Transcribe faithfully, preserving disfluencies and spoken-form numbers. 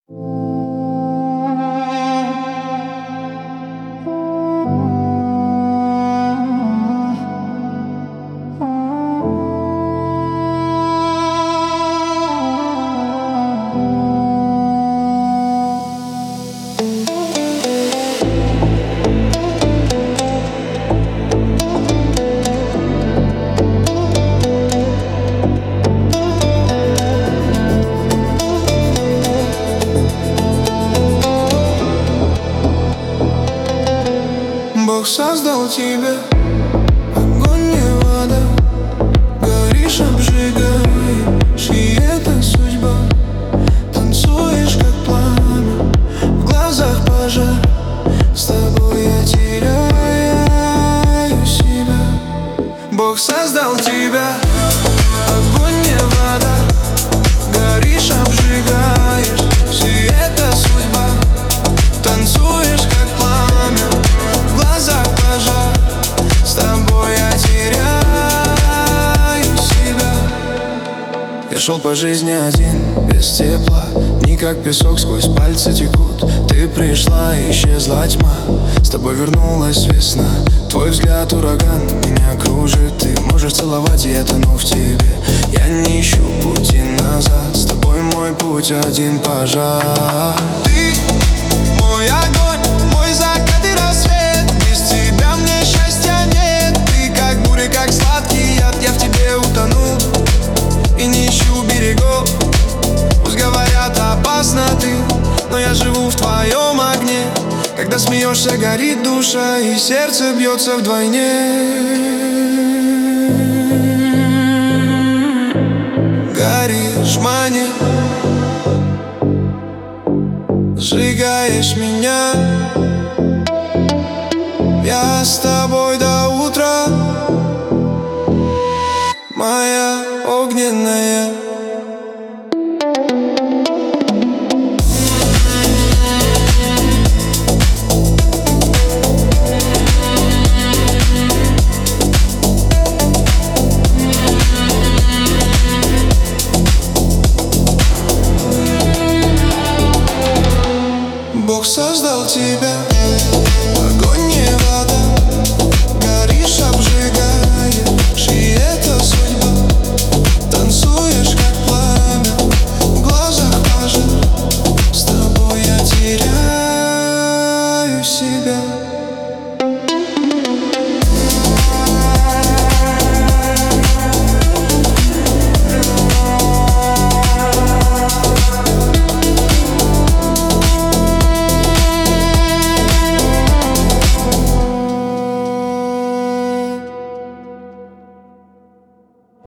Бог создал тебя, огонь и вода, горишь, обжигаешь, и это судьба. Танцуешь, как пламя, в глазах пожар, с тобой я теряю себя. Бог создал тебя, огонь и вода, горишь, обжигаешь, и это судьба. Танцуешь, как пламя, в глазах пожар, с тобой я теряю себя. Я шел по жизни один, без тепла, дни как песок сквозь пальцы текут. Ты пришла, исчезла тьма, с тобой вернулась весна. Твой взгляд ураган меня кружит, ты можешь целовать, и я тону в тебе. Я не ищу пути назад, с тобой мой путь один пожар. Ты мой огонь, мой закат и рассвет, без тебя мне счастья нет. Ты как буря, как сладкий яд, я в тебе утону и не ищу берегов. Пусть говорят, опасно ты, но я живу в твоем огне. Когда смеешься, горит душа, и сердце бьется вдвойне. Горишь, манишь, сжигаешь меня. Я с тобой до утра, моя огненная. Бог создал